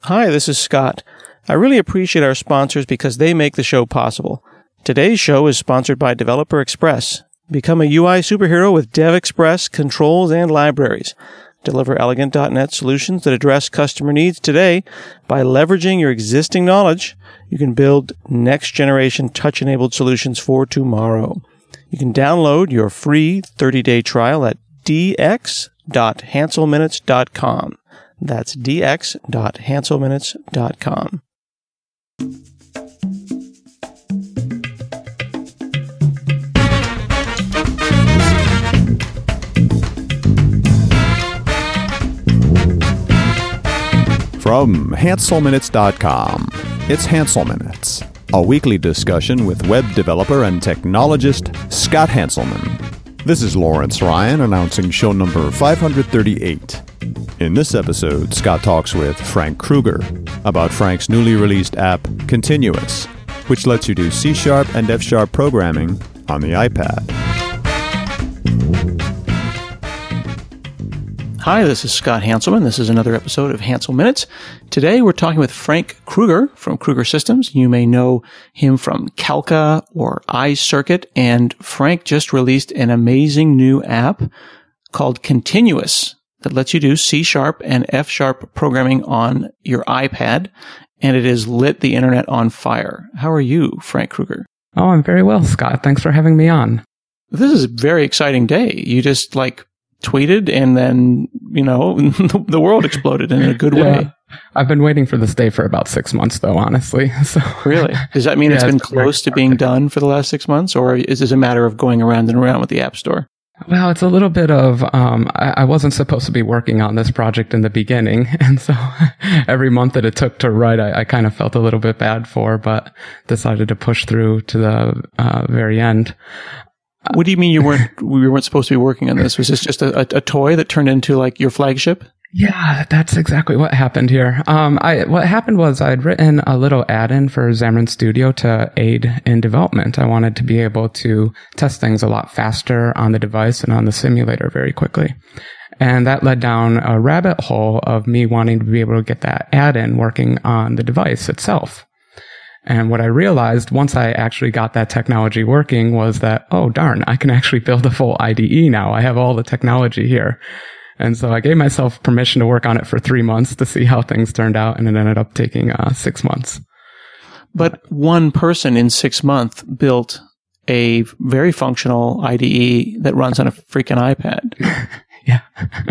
Hi, this is Scott. I really appreciate our sponsors because they make the show possible. Today's show is sponsored by Developer Express. Become a UI superhero with DevExpress controls and libraries. Deliver elegant .NET solutions that address customer needs today by leveraging your existing knowledge. You can build next-generation touch-enabled solutions for tomorrow. You can download your free 30-day trial at dx.hanselminutes.com. That's dx.hanselminutes.com. From hanselminutes.com, it's Hansel Minutes, a weekly discussion with web developer and technologist Scott Hanselman. This is Lawrence Ryan announcing show number 538. In this episode, Scott talks with Frank Krueger about Frank's newly released app, Continuous, which lets you do C# and F# programming on the iPad. Hi, this is Scott Hanselman. This is another episode of Hansel Minutes. Today we're talking with Frank Krueger from Krueger Systems. You may know him from Calca or iCircuit, and Frank just released an amazing new app called Continuous that lets you do C# and F# programming on your iPad, and it has lit the internet on fire. How are you, Frank Krueger? Oh, I'm very well, Scott. Thanks for having me on. This is a very exciting day. You just tweeted and then, the world exploded in a good way. I've been waiting for this day for about 6 months, though, honestly. So really? Does that mean it's been close to being done for the last 6 months, or is this a matter of going around and around with the App Store? Well, it's a little bit of, I wasn't supposed to be working on this project in the beginning. And so every month that it took to write, I kind of felt a little bit bad for, but decided to push through to the very end. What do you mean we weren't supposed to be working on this? Was this just a toy that turned into your flagship? Yeah, that's exactly what happened here. What happened was I'd written a little add-in for Xamarin Studio to aid in development. I wanted to be able to test things a lot faster on the device and on the simulator very quickly. And that led down a rabbit hole of me wanting to be able to get that add-in working on the device itself. And what I realized once I actually got that technology working was that, oh darn, I can actually build a full IDE now. I have all the technology here. And so I gave myself permission to work on it for 3 months to see how things turned out, and it ended up taking 6 months. But one person in 6 months built a very functional IDE that runs on a freaking iPad. Yeah.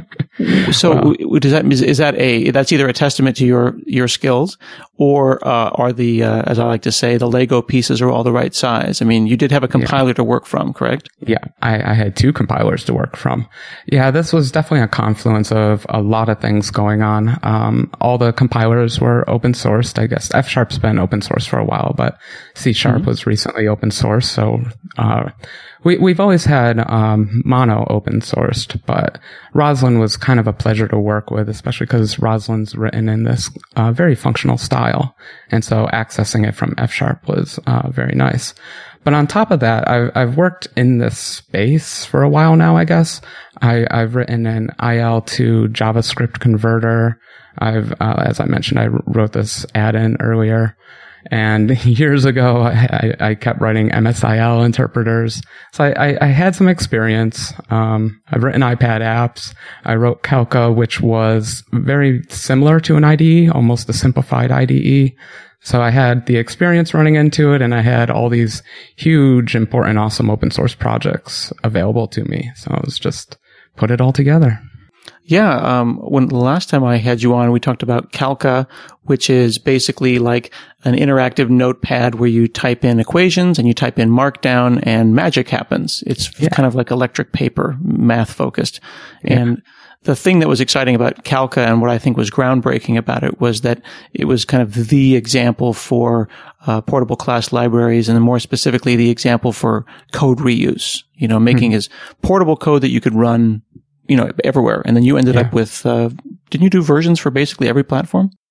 So that's either a testament to your skills, or are the as I like to say, the Lego pieces are all the right size? I mean, you did have a compiler to work from, correct? Yeah, I had 2 compilers to work from. Yeah, this was definitely a confluence of a lot of things going on. All the compilers were open sourced. I guess F#'s been open source for a while, but C# was recently open source. So we've always had Mono open sourced, but Roslyn was kind of a pleasure to work with, especially because Roslyn's written in this very functional style. And so accessing it from F# was very nice. But on top of that, I've worked in this space for a while now, I guess. I've written an IL to JavaScript converter. As I mentioned, I wrote this add-in earlier. And years ago, I kept writing MSIL interpreters. So I had some experience. I've written iPad apps. I wrote Calca, which was very similar to an IDE, almost a simplified IDE. So I had the experience running into it, and I had all these huge, important, awesome open source projects available to me. So I was just put it all together. Yeah, when the last time I had you on, we talked about Calca, which is basically like an interactive notepad where you type in equations and you type in Markdown and magic happens. It's kind of like electric paper, math focused. Yeah. And the thing that was exciting about Calca and what I think was groundbreaking about it was that it was kind of the example for portable class libraries, and then more specifically the example for code reuse, making as portable code that you could run everywhere. And then you ended up with, didn't you do versions for basically every platform?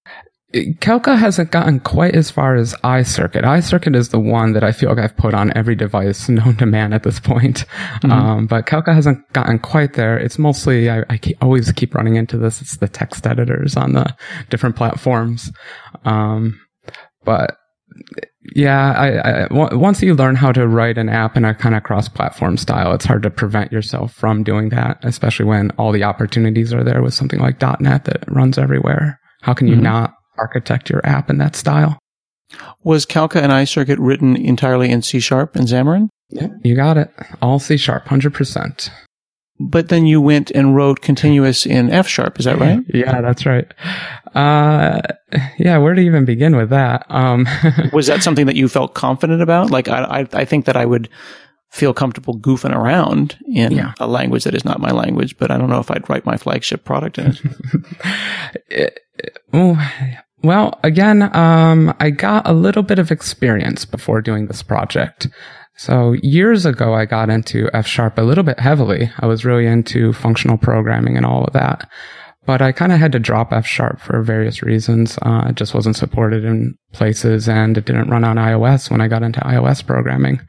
Calca hasn't gotten quite as far as iCircuit. iCircuit is the one that I feel like I've put on every device known to man at this point. But Calca hasn't gotten quite there. It's mostly, I always keep running into this. It's the text editors on the different platforms. But yeah, once you learn how to write an app in a kind of cross-platform style, it's hard to prevent yourself from doing that, especially when all the opportunities are there with something like .NET that runs everywhere. How can you not architect your app in that style? Was Calca and iCircuit written entirely in C# and Xamarin? Yep, you got it. All C#, 100%. But then you went and wrote Continuous in F#, is that right? Yeah, that's right. Yeah, where to even begin with that? Was that something that you felt confident about? Like, I think that I would feel comfortable goofing around in a language that is not my language, but I don't know if I'd write my flagship product in it. Well, again, I got a little bit of experience before doing this project. So years ago, I got into F# a little bit heavily. I was really into functional programming and all of that. But I kind of had to drop F# for various reasons. It just wasn't supported in places, and it didn't run on iOS when I got into iOS programming.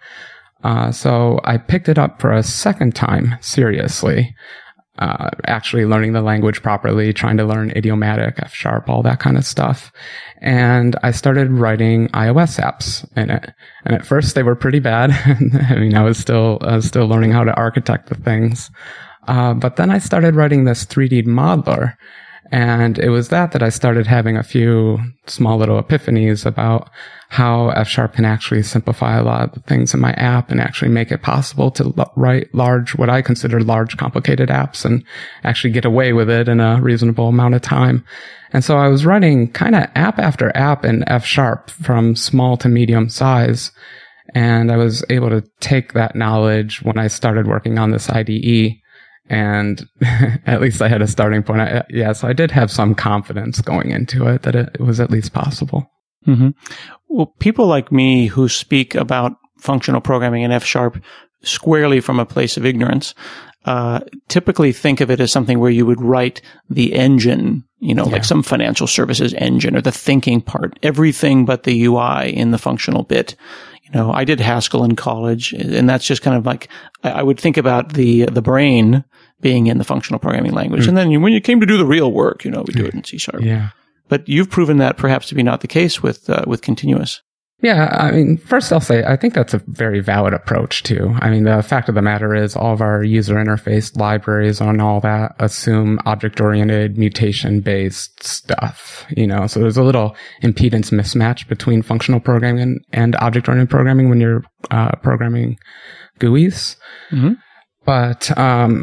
So I picked it up for a second time, seriously. Actually learning the language properly, trying to learn idiomatic, F#, all that kind of stuff. And I started writing iOS apps in it. And at first they were pretty bad. I mean, I was still learning how to architect the things. But then I started writing this 3D modeler. And it was that I started having a few small little epiphanies about how F# can actually simplify a lot of the things in my app and actually make it possible to write what I consider large, complicated apps and actually get away with it in a reasonable amount of time. And so I was writing kind of app after app in F# from small to medium size. And I was able to take that knowledge when I started working on this IDE. And at least I had a starting point. So I did have some confidence going into it that it was at least possible. Mm-hmm. Well, people like me who speak about functional programming in F# squarely from a place of ignorance, typically think of it as something where you would write the engine, like some financial services engine or the thinking part, everything but the UI in the functional bit. I did Haskell in college, and that's just kind of like, I would think about the brain being in the functional programming language. And then when you came to do the real work, we do it in C#. Yeah. But you've proven that perhaps to be not the case with Continuous. Yeah, I mean, first I'll say I think that's a very valid approach too. I mean, the fact of the matter is all of our user interface libraries and all that assume object-oriented, mutation-based stuff, so there's a little impedance mismatch between functional programming and object-oriented programming when you're programming GUIs. Mm-hmm. But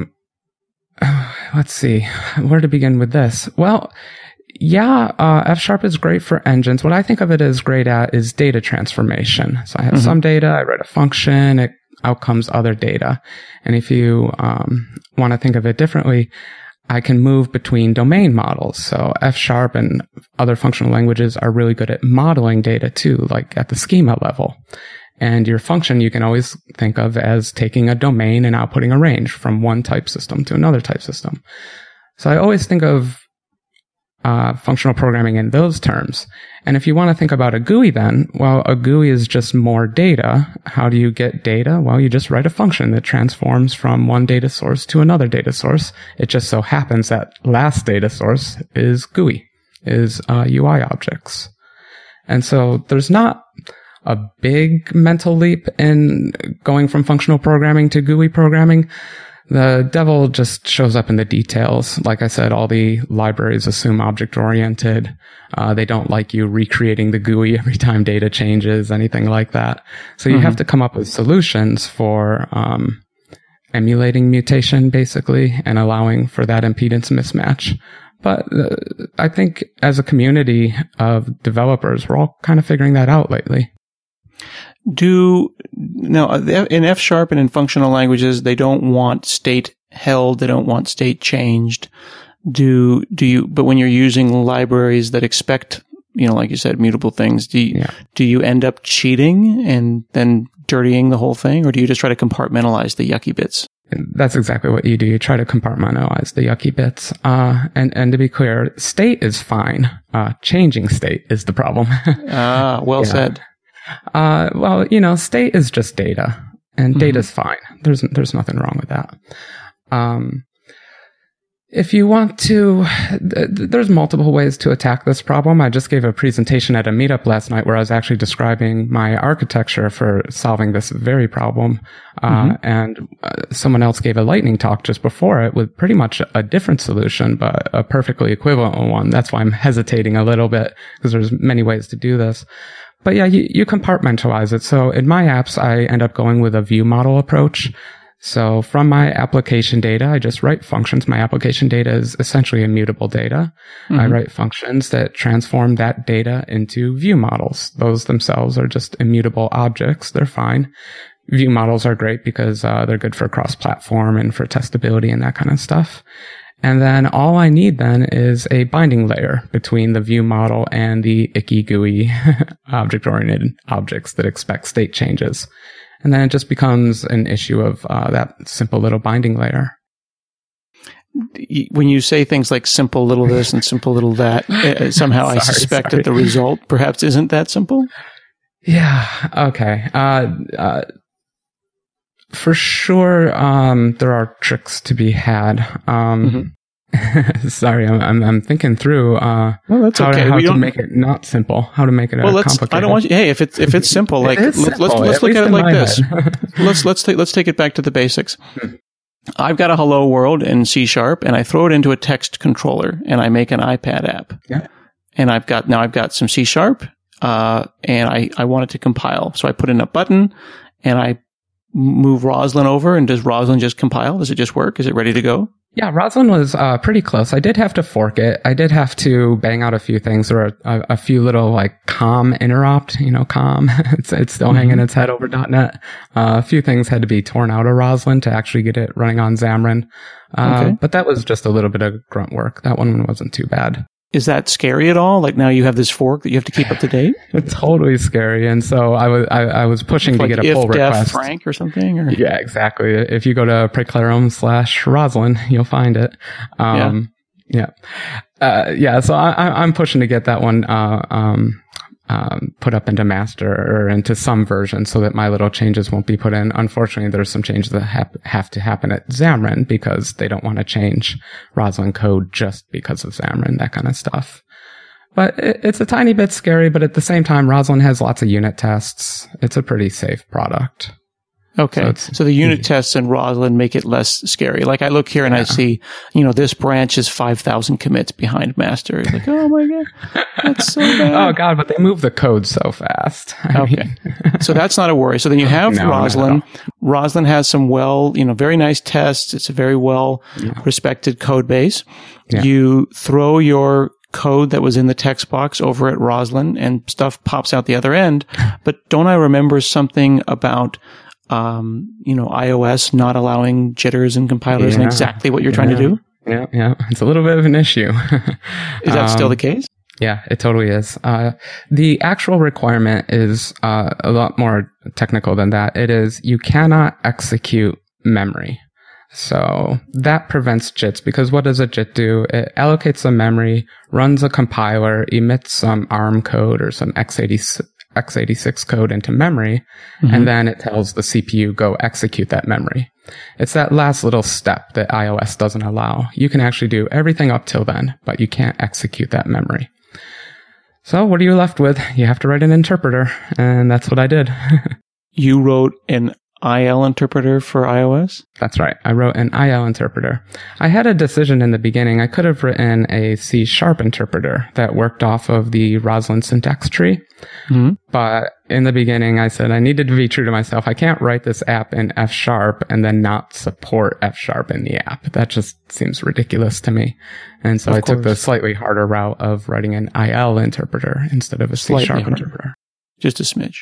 let's see, where to begin with this? Well, F# is great for engines. What I think of it as great at is data transformation. So I have some data, I write a function, it outcomes other data. And if you want to think of it differently, I can move between domain models. So F# and other functional languages are really good at modeling data too, like at the schema level. And your function you can always think of as taking a domain and outputting a range from one type system to another type system. So I always think of functional programming in those terms. And if you want to think about a GUI then, well, a GUI is just more data. How do you get data? Well, you just write a function that transforms from one data source to another data source. It just so happens that last data source is GUI, is UI objects. And so there's not a big mental leap in going from functional programming to GUI programming. The devil just shows up in the details. Like I said, all the libraries assume object-oriented. They don't like you recreating the GUI every time data changes, anything like that. So you have to come up with solutions for emulating mutation, basically, and allowing for that impedance mismatch. But I think as a community of developers, we're all kind of figuring that out lately. Now, in F# and in functional languages, they don't want state held, they don't want state changed. But when you're using libraries that expect, like you said, mutable things, do you end up cheating and then dirtying the whole thing, or do you just try to compartmentalize the yucky bits? That's exactly what you do. You try to compartmentalize the yucky bits. And to be clear, state is fine. Changing state is the problem. Well said. Well, state is just data, and data's fine. There's nothing wrong with that. If you want to, there's multiple ways to attack this problem. I just gave a presentation at a meetup last night where I was actually describing my architecture for solving this very problem. And someone else gave a lightning talk just before it with pretty much a different solution, but a perfectly equivalent one. That's why I'm hesitating a little bit, because there's many ways to do this. But yeah, you compartmentalize it. So in my apps, I end up going with a view model approach. So from my application data, I just write functions. My application data is essentially immutable data. I write functions that transform that data into view models. Those themselves are just immutable objects. They're fine. View models are great because they're good for cross-platform and for testability and that kind of stuff. And then all I need then is a binding layer between the view model and the icky, gooey object-oriented objects that expect state changes. And then it just becomes an issue of that simple little binding layer. When you say things like simple little this and simple little that, somehow I suspect that the result perhaps isn't that simple? Yeah. Okay. For sure, there are tricks to be had. Sorry, I'm thinking through well, that's okay. how to make it not simple, how to make it complicated. I don't want you. Hey, if it's simple, like let's look at it like this. let's take it back to the basics. I've got a hello world in C# and I throw it into a text controller and I make an iPad app. Yeah. And I've got some C# and I want it to compile. So I put in a button and I move Roslyn over, and does Roslyn just compile? Does it just work? Is it ready to go? Yeah, Roslyn was pretty close. I did have to fork it. I did have to bang out a few things. There were a few little like COM interrupt, COM. it's still hanging its head over .NET. A few things had to be torn out of Roslyn to actually get it running on Xamarin. But that was just a little bit of grunt work. That one wasn't too bad. Is that scary at all? Like now you have this fork that you have to keep up to date? It's totally scary. And so I was pushing to get a pull request. Frank or something? Or? Yeah, exactly. If you go to preclarum/Roslyn, you'll find it. So I'm pushing to get that one, put up into master or into some version so that my little changes won't be put in. Unfortunately, there's some changes that have to happen at Xamarin because they don't want to change Roslyn code just because of Xamarin, that kind of stuff. But it's a tiny bit scary, but at the same time, Roslyn has lots of unit tests. It's a pretty safe product. Okay. So the unit tests in Roslyn make it less scary. Like I look here and I see, this branch is 5,000 commits behind master. It's like, oh my God, that's so bad. Oh God, but they move the code so fast. I mean. So that's not a worry. So then you have Roslyn. Roslyn has some very nice tests. It's a very well respected code base. Yeah. You throw your code that was in the text box over at Roslyn and stuff pops out the other end. But don't I remember something about iOS not allowing jitters and compilers and exactly what you're trying to do? Yeah. It's a little bit of an issue. Is that still the case? Yeah, it totally is. The actual requirement is a lot more technical than that. It is you cannot execute memory. So that prevents JITs, because what does a JIT do? It allocates some memory, runs a compiler, emits some ARM code or some x86 code into memory, and then it tells the CPU, go execute that memory. It's that last little step that iOS doesn't allow. You can actually do everything up till then, but you can't execute that memory. So what are you left with? You have to write an interpreter, and that's what I did. You wrote an IL interpreter for iOS? That's right. I wrote an IL interpreter. I had a decision in the beginning. I could have written a C# interpreter that worked off of the Roslyn syntax tree. But in the beginning, I said I needed to be true to myself. I can't write this app in F# and then not support F# in the app. That just seems ridiculous to me. And so I took the slightly harder route of writing an IL interpreter instead of a C# interpreter. Just a smidge.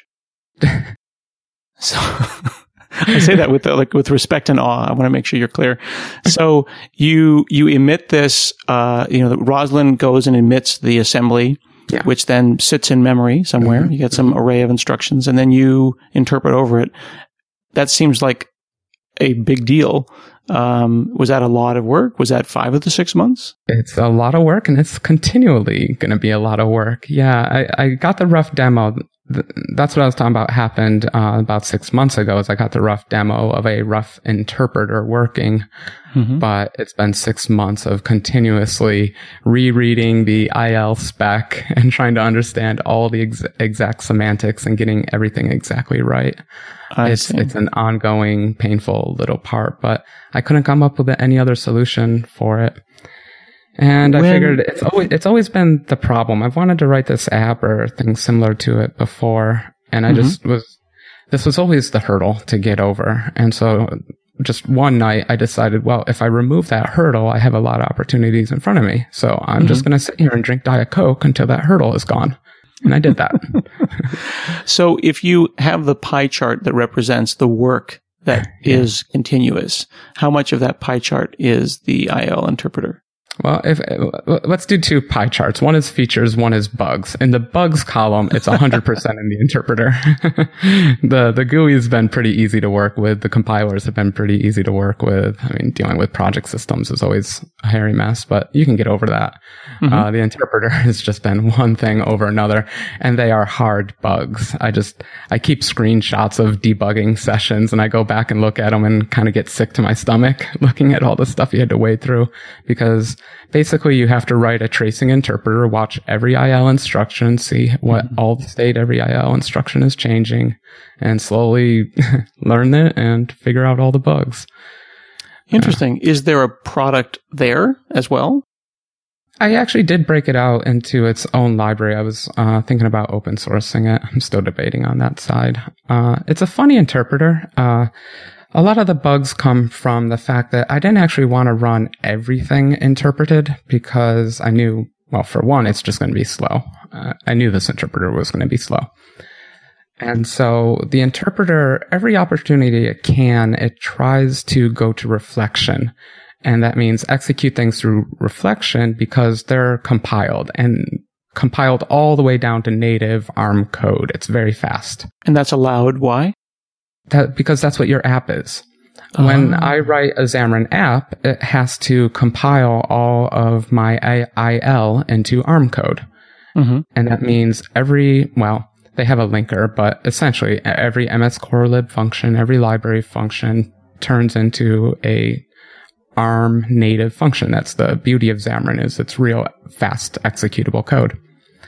So I say that with respect and awe. I want to make sure you're clear. So you emit this, Roslyn goes and emits the assembly, which then sits in memory somewhere. You get some array of instructions and then you interpret over it. That seems like a big deal. Was that a lot of work? Was that 5 of the 6 months? It's a lot of work, and it's continually going to be a lot of work. Yeah, I got the rough demo. That's what I was talking about happened about 6 months ago, is I got the rough demo of a rough interpreter working, but it's been 6 months of continuously rereading the IL spec and trying to understand all the exact semantics and getting everything exactly right. It's an ongoing, painful little part, but I couldn't come up with any other solution for it. And I figured it's always been the problem. I've wanted to write this app or things similar to it before, and this was always the hurdle to get over. And so just one night I decided, well, if I remove that hurdle, I have a lot of opportunities in front of me. So I'm just going to sit here and drink Diet Coke until that hurdle is gone. And I did that. So if you have the pie chart that represents the work that is continuous, how much of that pie chart is the IL interpreter? Well, let's do 2 pie charts. One is features, one is bugs. In the bugs column, it's 100% in the interpreter. The GUI has been pretty easy to work with. The compilers have been pretty easy to work with. I mean, dealing with project systems is always a hairy mess, but you can get over that. The interpreter has just been one thing over another, and they are hard bugs. I keep screenshots of debugging sessions, and I go back and look at them and kind of get sick to my stomach looking at all the stuff you had to wade through, because basically you have to write a tracing interpreter, watch every IL instruction, see what all the state every IL instruction is changing, and slowly learn it and figure out all the bugs. Interesting. Is there a product there as well? I actually did break it out into its own library. I was thinking about open sourcing it. I'm still debating on that side. It's a funny interpreter. A lot of the bugs come from the fact that I didn't actually want to run everything interpreted because I knew, well, for one, it's just going to be slow. I knew this interpreter was going to be slow. And so the interpreter, every opportunity it can, it tries to go to reflection. And that means execute things through reflection because they're compiled all the way down to native ARM code. It's very fast. And that's allowed. Why? Because that's what your app is. When I write a Xamarin app, it has to compile all of my IL into ARM code. And that means they have a linker, but essentially every MS core lib function, every library function turns into a ARM native function. That's the beauty of Xamarin, is it's real fast executable code.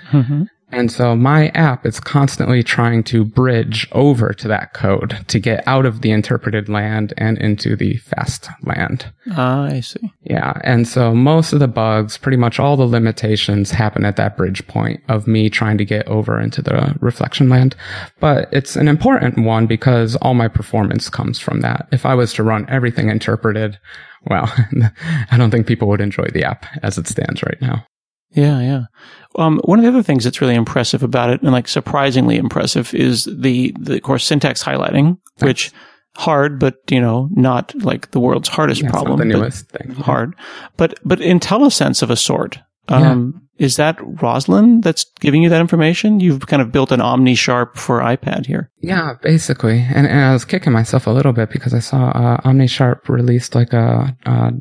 And so my app is constantly trying to bridge over to that code to get out of the interpreted land and into the fast land. I see. Yeah. And so most of the bugs, pretty much all the limitations happen at that bridge point of me trying to get over into the reflection land. But it's an important one because all my performance comes from that. If I was to run everything interpreted, well, I don't think people would enjoy the app as it stands right now. Yeah. One of the other things that's really impressive about it, and like surprisingly impressive, is the of course, syntax highlighting, which hard, but not like the world's hardest problem. It's not the newest thing. Hard, but IntelliSense of a sort. Is that Roslyn that's giving you that information? You've kind of built an OmniSharp for iPad here. Yeah, basically. And I was kicking myself a little bit because I saw OmniSharp released like a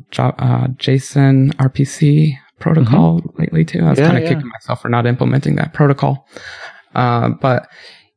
JSON RPC protocol lately too. I was kind of kicking myself for not implementing that protocol. But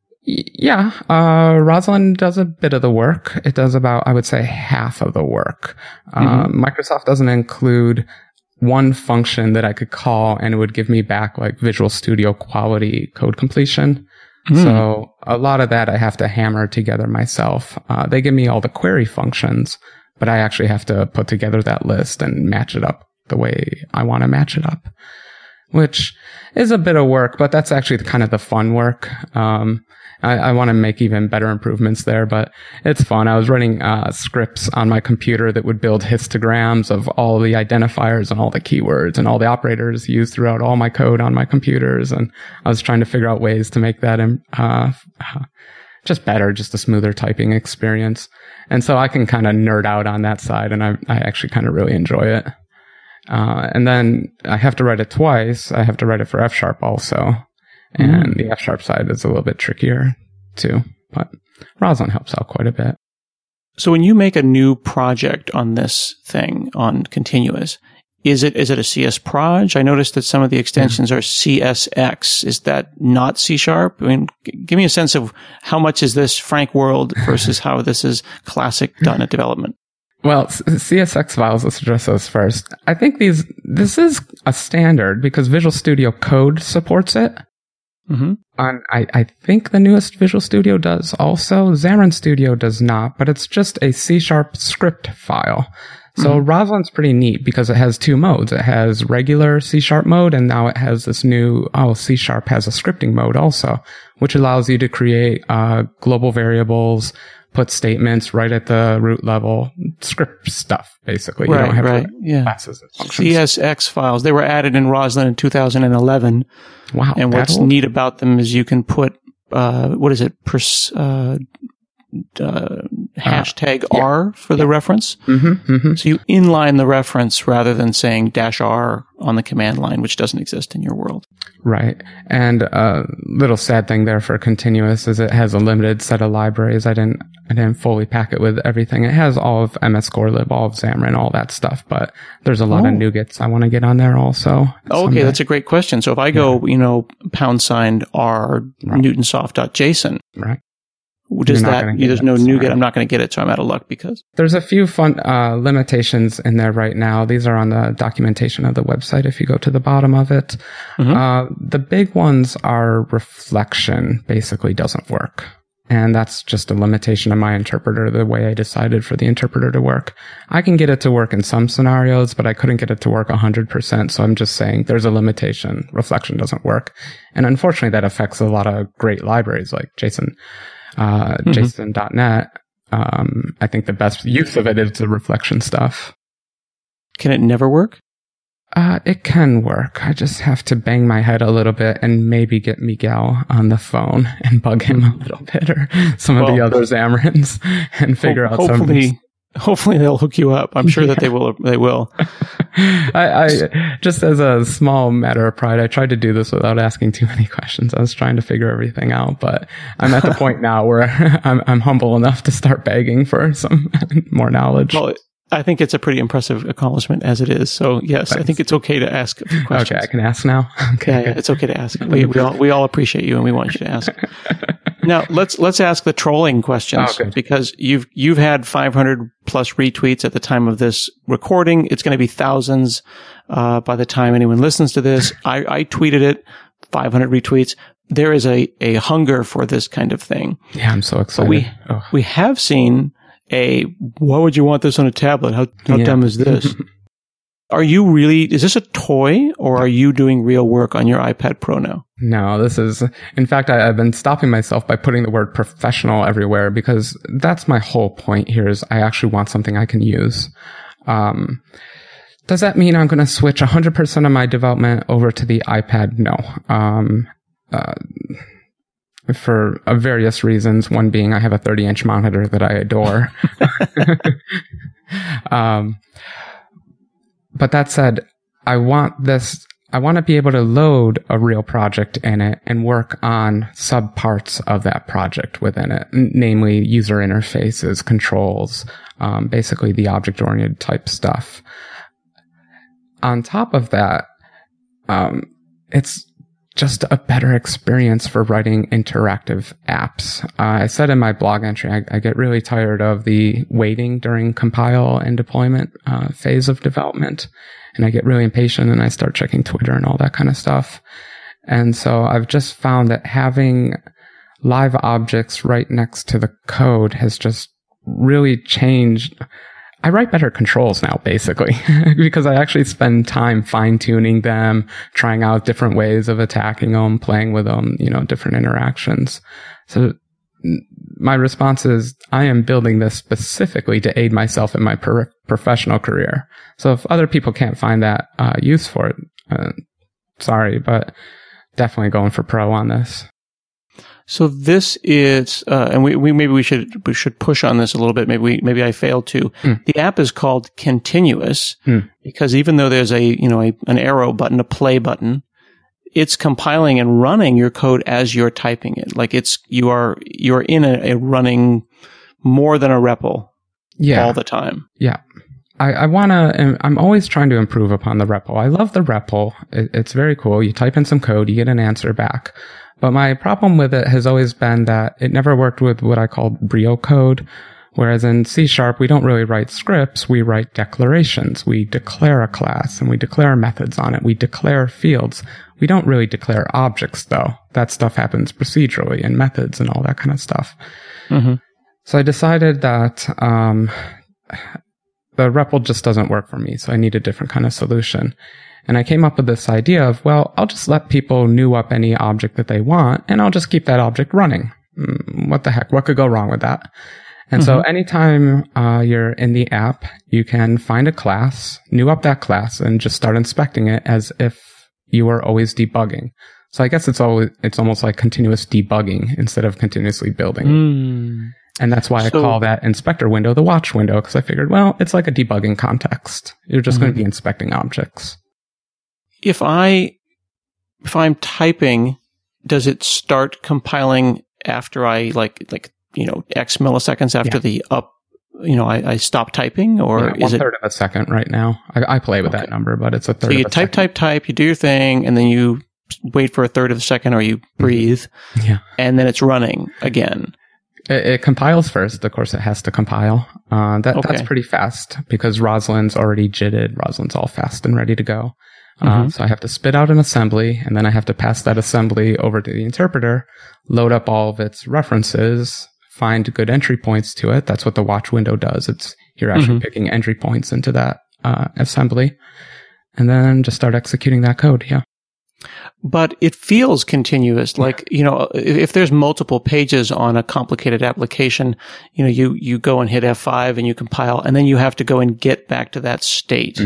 Roslyn does a bit of the work. It does about, I would say, half of the work. Microsoft doesn't include one function that I could call and it would give me back like Visual Studio quality code completion. So a lot of that I have to hammer together myself. They give me all the query functions, but I actually have to put together that list and match it up the way I want to match it up, which is a bit of work, but that's actually kind of the fun work. I want to make even better improvements there, but it's fun. I was running scripts on my computer that would build histograms of all the identifiers and all the keywords and all the operators used throughout all my code on my computers. And I was trying to figure out ways to make that just better, just a smoother typing experience. And so I can kind of nerd out on that side, and I actually kind of really enjoy it. And then I have to write it twice. I have to write it for F# also. And the F# side is a little bit trickier too, but Roslyn helps out quite a bit. So when you make a new project on this thing, on Continuous, is it a CS proj? I noticed that some of the extensions are CSX. Is that not C#? I mean, give me a sense of how much is this Frank World versus how this is classic .NET development. Well, CSX files, let's address those first. I think this is a standard because Visual Studio Code supports it. Mm-hmm. I think the newest Visual Studio does also. Xamarin Studio does not, but it's just a C# script file. So Roslin's pretty neat because it has two modes. It has regular C# mode, and now it has this new, C# has a scripting mode also, which allows you to create global variables, put statements right at the root level, script stuff, basically. You don't have to write classes and functions. CSX files, they were added in Roslyn in 2011. Wow. And what's neat about them is you can put, hashtag R for the reference. So you inline the reference rather than saying -R on the command line, which doesn't exist in your world. Right. And a little sad thing there for Continuous is it has a limited set of libraries. I didn't fully pack it with everything. It has all of MS-Gorelib, all of Xamarin, all that stuff, but there's a lot of NuGets I want to get on there also. Okay, that's a great question. So if I go, $R Newtonsoft.json. Right. There's no NuGet. I'm not going to get it, so I'm out of luck because there's a few fun limitations in there right now. These are on the documentation of the website if you go to the bottom of it. The big ones are reflection basically doesn't work. And that's just a limitation of my interpreter, the way I decided for the interpreter to work. I can get it to work in some scenarios, but I couldn't get it to work 100%. So I'm just saying there's a limitation. Reflection doesn't work. And unfortunately, that affects a lot of great libraries like JSON. JSON.NET, I think the best use of it is the reflection stuff. Can it never work? It can work. I just have to bang my head a little bit and maybe get Miguel on the phone and bug him a little bit or some of the other Xamarins and figure out some. Hopefully they'll hook you up. I'm sure that they will. They will. I just as a small matter of pride, I tried to do this without asking too many questions. I was trying to figure everything out, but I'm at the point now where I'm humble enough to start begging for some more knowledge. Well, I think it's a pretty impressive accomplishment as it is. So yes, thanks. I think it's okay to ask a few questions. Okay, I can ask now. Okay, yeah, it's okay to ask. We all appreciate you and we want you to ask. Now let's ask the trolling questions because you've had 500 plus retweets at the time of this recording. It's going to be thousands by the time anyone listens to this. I tweeted it, 500 retweets. There is a hunger for this kind of thing. Yeah, I'm so excited. But we have seen why would you want this on a tablet? How dumb is this? Is this a toy or are you doing real work on your iPad Pro now? No, in fact, I've been stopping myself by putting the word professional everywhere because that's my whole point here is I actually want something I can use. Does that mean I'm going to switch 100% of my development over to the iPad? No. For various reasons, one being I have a 30-inch monitor that I adore. But that said, I want to be able to load a real project in it and work on subparts of that project within it, namely user interfaces, controls, basically the object-oriented type stuff. On top of that, it's just a better experience for writing interactive apps. I said in my blog entry, I get really tired of the waiting during compile and deployment phase of development. And I get really impatient and I start checking Twitter and all that kind of stuff. And so I've just found that having live objects right next to the code has just really changed. I write better controls now, basically, because I actually spend time fine-tuning them, trying out different ways of attacking them, playing with them, different interactions. So my response is, I am building this specifically to aid myself in my professional career. So if other people can't find that use for it, sorry, but definitely going for pro on this. So this is, and we should push on this a little bit. Maybe I failed to. The app is called Continuous because even though there's an arrow button, a play button, it's compiling and running your code as you're typing it. Like you're in a running more than a REPL all the time. Yeah. I want to, I'm always trying to improve upon the REPL. I love the REPL. It's very cool. You type in some code, you get an answer back. But my problem with it has always been that it never worked with what I call Brio code. Whereas in C#, we don't really write scripts. We write declarations. We declare a class and we declare methods on it. We declare fields. We don't really declare objects though. That stuff happens procedurally in methods and all that kind of stuff. Mm-hmm. So I decided that, the REPL just doesn't work for me, so I need a different kind of solution. And I came up with this idea of, well, I'll just let people new up any object that they want, and I'll just keep that object running. What the heck? What could go wrong with that? And so anytime you're in the app, you can find a class, new up that class, and just start inspecting it as if you were always debugging. So I guess it's almost like continuous debugging instead of continuously building. And that's why I call that inspector window the watch window, because I figured, well, it's like a debugging context. You're just going to be inspecting objects. If I'm typing, does it start compiling after I like X milliseconds after the up? I stop typing, or is it 1/3 of a second right now? I play with that number, but it's a third. So you of a second. type, you do your thing, and then you wait for 1/3 of a second, or you breathe, and then it's running again. It compiles first. Of course, it has to compile. That's pretty fast because Rosalind's already JITted. Rosalind's all fast and ready to go. So I have to spit out an assembly, and then I have to pass that assembly over to the interpreter, load up all of its references, find good entry points to it. That's what the watch window does. You're actually picking entry points into that assembly, and then just start executing that code. Yeah. But it feels continuous. Like, if there's multiple pages on a complicated application, you go and hit F5 and you compile, and then you have to go and get back to that state.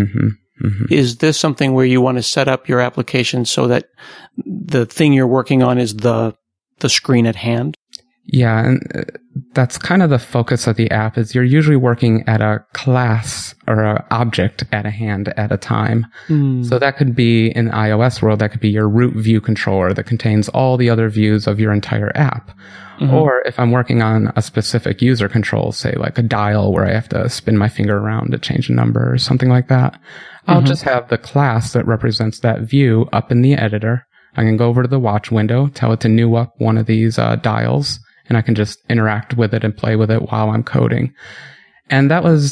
Is this something where you want to set up your application so that the thing you're working on is the screen at hand? Yeah, and that's kind of the focus of the app is you're usually working at a class or an object at a hand at a time. So that could be in iOS world, that could be your root view controller that contains all the other views of your entire app. Or if I'm working on a specific user control, say like a dial where I have to spin my finger around to change a number or something like that, I'll just have the class that represents that view up in the editor. I can go over to the watch window, tell it to new up one of these dials, and I can just interact with it and play with it while I'm coding. And that was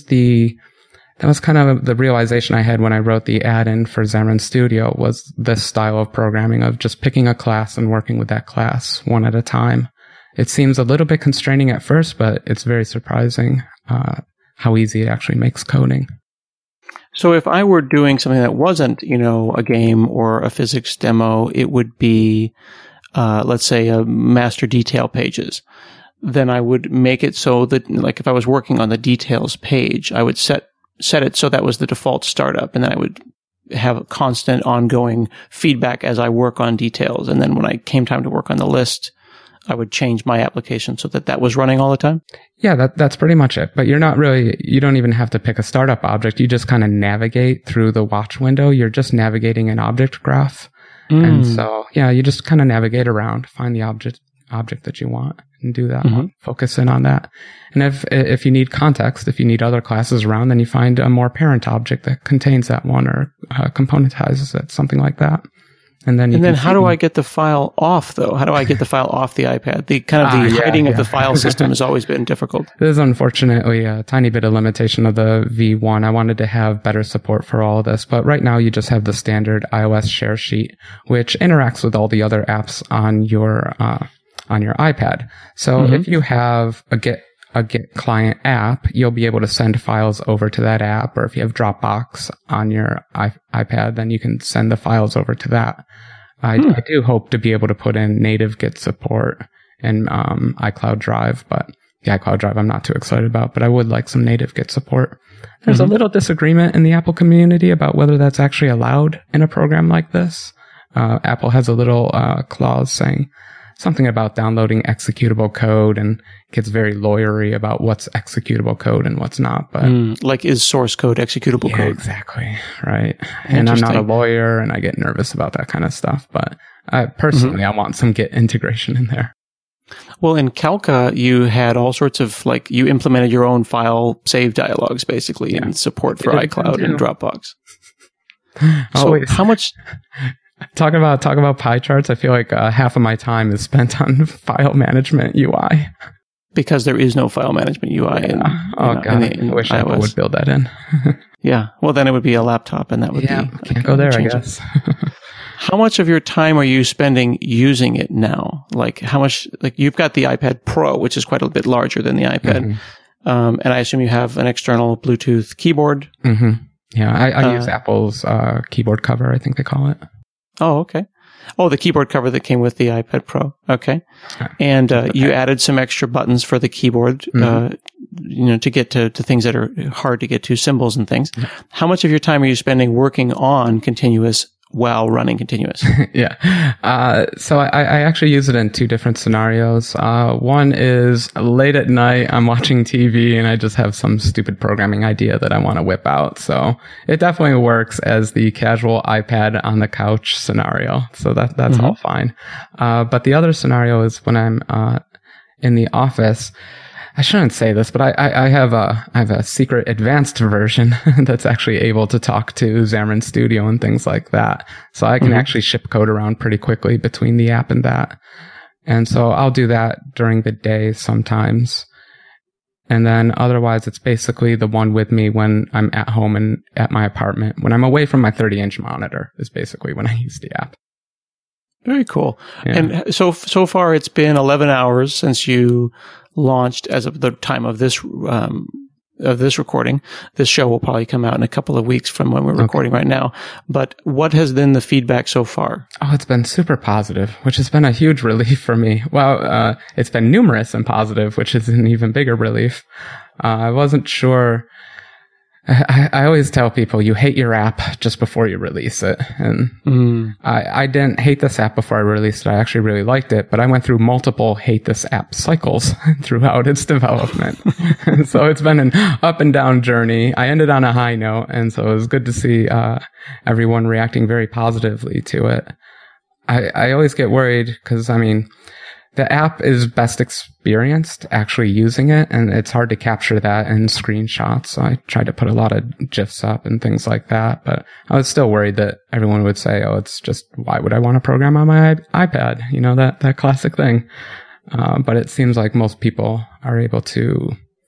kind of the realization I had when I wrote the add-in for Xamarin Studio, was this style of programming of just picking a class and working with that class one at a time. It seems a little bit constraining at first, but it's very surprising how easy it actually makes coding. So if I were doing something that wasn't, a game or a physics demo, it would be, let's say, a master detail pages. Then I would make it so that, like, if I was working on the details page, I would set it so that was the default startup, and then I would have constant ongoing feedback as I work on details. And then when I came time to work on the list, I would change my application so that was running all the time. Yeah, that's pretty much it. But you don't even have to pick a startup object. You just kind of navigate through the watch window. You're just navigating an object graph. And so, you just kind of navigate around, find the object that you want and do that one. Focus in on that. And if you need context, if you need other classes around, then you find a more parent object that contains that one or componentizes it, something like that. And then how do I get the file off, though? How do I get the file off the iPad? The hiding of the file system has always been difficult. This is unfortunately a tiny bit of limitation of the V1. I wanted to have better support for all of this, but right now you just have the standard iOS share sheet, which interacts with all the other apps on your iPad. So if you have a Git client app, you'll be able to send files over to that app, or if you have Dropbox on your iPad, then you can send the files over to that. I do hope to be able to put in native Git support in iCloud Drive, but the iCloud Drive I'm not too excited about, but I would like some native Git support. There's a little disagreement in the Apple community about whether that's actually allowed in a program like this. Apple has a little clause saying something about downloading executable code, and gets very lawyery about what's executable code and what's not. But like, is source code executable code? Exactly. Right. And I'm not a lawyer, and I get nervous about that kind of stuff. But personally, I want some Git integration in there. Well, in Calca, you had all sorts of, like, you implemented your own file save dialogues, basically, and support for iCloud and Dropbox. So how much... Talk about pie charts. I feel like half of my time is spent on file management UI. Because there is no file management UI in I wish Apple would build that in. Yeah. Well, then it would be a laptop, and that would be... Can't go there, I guess. How much of your time are you spending using it now? Like, how much... Like, you've got the iPad Pro, which is quite a bit larger than the iPad. Mm-hmm. And I assume you have an external Bluetooth keyboard. Mm-hmm. Yeah, I use Apple's keyboard cover, I think they call it. Oh, okay. Oh, the keyboard cover that came with the iPad Pro. Okay. And you added some extra buttons for the keyboard, to get to things that are hard to get to, symbols and things. How much of your time are you spending working on Continuous while running Continuous? So I actually use it in two different scenarios. One is late at night, I'm watching TV and I just have some stupid programming idea that I want to whip out. So it definitely works as the casual iPad on the couch scenario. So that's all fine. But the other scenario is when I'm in the office. I shouldn't say this, but I have a secret advanced version that's actually able to talk to Xamarin Studio and things like that. So I can actually ship code around pretty quickly between the app and that. And so I'll do that during the day sometimes. And then otherwise, it's basically the one with me when I'm at home and at my apartment. When I'm away from my 30-inch monitor is basically when I use the app. Very cool. Yeah. And so far, it's been 11 hours since you launched as of the time of this recording. This show will probably come out in a couple of weeks from when we're recording right now. But what has been the feedback so far? Oh, it's been super positive, which has been a huge relief for me. Well, it's been numerous and positive, which is an even bigger relief. I wasn't sure. I always tell people you hate your app just before you release it. And I didn't hate this app before I released it. I actually really liked it, but I went through multiple hate this app cycles throughout its development. So it's been an up and down journey. I ended on a high note, and so it was good to see everyone reacting very positively to it. I always get worried because, the app is best experienced actually using it, and it's hard to capture that in screenshots. So I tried to put a lot of GIFs up and things like that, but I was still worried that everyone would say, oh, it's just, why would I want to program on my iPad? That classic thing. But it seems like most people are able to,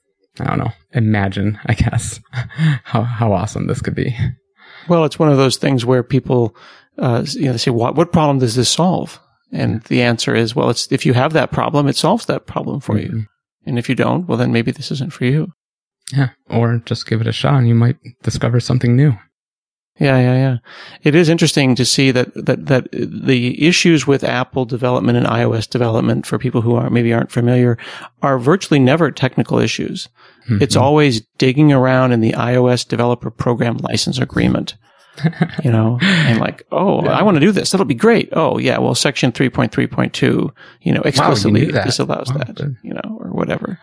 imagine, I guess, how awesome this could be. Well, it's one of those things where people, they say, what problem does this solve? And the answer is, well, if you have that problem, it solves that problem for you. And if you don't, well, then maybe this isn't for you. Yeah. Or just give it a shot and you might discover something new. Yeah. It is interesting to see that the issues with Apple development and iOS development, for people who aren't familiar, are virtually never technical issues. Mm-hmm. It's always digging around in the iOS developer program license agreement. And like, I want to do this. That'll be great. Oh, yeah. Well, section 3.3.2, explicitly disallows that, or whatever.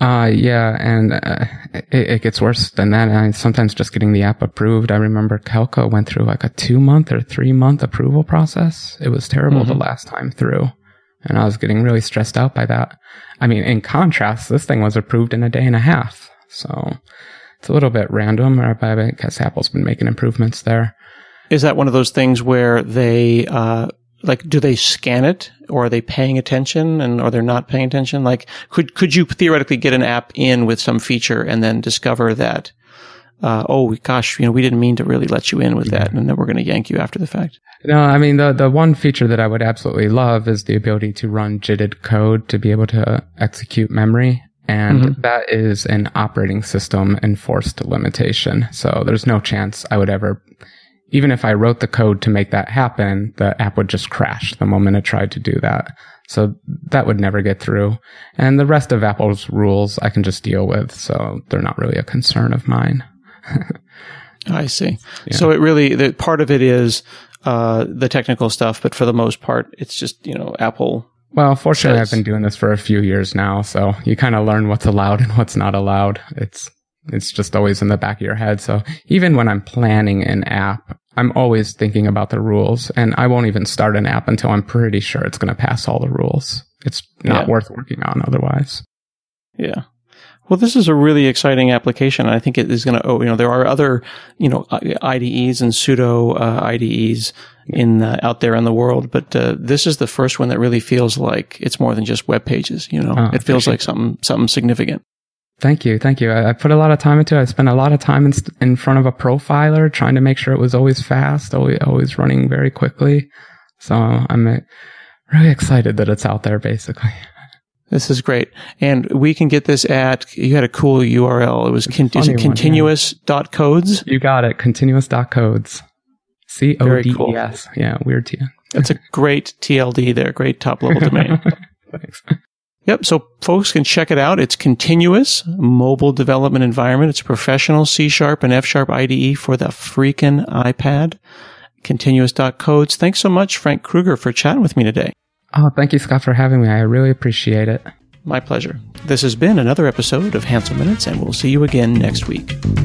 And it gets worse than that. Sometimes just getting the app approved. I remember Calca went through like a 2-month or 3-month approval process. It was terrible the last time through. And I was getting really stressed out by that. In contrast, this thing was approved in a day and a half. So it's a little bit random, but I guess Apple's been making improvements there. Is that one of those things where they, do they scan it, or are they paying attention, or they're not paying attention? Like, could you theoretically get an app in with some feature and then discover that, we didn't mean to really let you in with that, and then we're going to yank you after the fact? No, the one feature that I would absolutely love is the ability to run JITted code to be able to execute memory. And that is an operating system enforced limitation. So there's no chance I would ever, even if I wrote the code to make that happen, the app would just crash the moment it tried to do that. So that would never get through. And the rest of Apple's rules I can just deal with. So they're not really a concern of mine. I see. Yeah. So it really, part of it is the technical stuff, but for the most part, it's just, Apple. Well, fortunately, I've been doing this for a few years now, so you kind of learn what's allowed and what's not allowed. It's just always in the back of your head. So even when I'm planning an app, I'm always thinking about the rules, and I won't even start an app until I'm pretty sure it's going to pass all the rules. it's not worth working on otherwise. Yeah. Well, this is a really exciting application. I think it is going to, there are other, IDEs and pseudo IDEs out there in the world, but this is the first one that really feels like it's more than just web pages. It feels like something significant. Thank you. I put a lot of time into it. I spent a lot of time in front of a profiler trying to make sure it was always fast, always running very quickly. So I'm really excited that it's out there, basically. This is great. And we can get this you had a cool URL. It was continuous.codes? You got it. Continuous.codes. CODES. Very cool. Yeah, weird TLD. That's a great TLD there. Great top-level domain. Thanks. Yep. So folks can check it out. It's Continuous Mobile Development Environment. It's a professional C# and F# IDE for the freaking iPad. Continuous.codes. Thanks so much, Frank Krueger, for chatting with me today. Oh, thank you, Scott, for having me. I really appreciate it. My pleasure. This has been another episode of Hansel Minutes, and we'll see you again next week.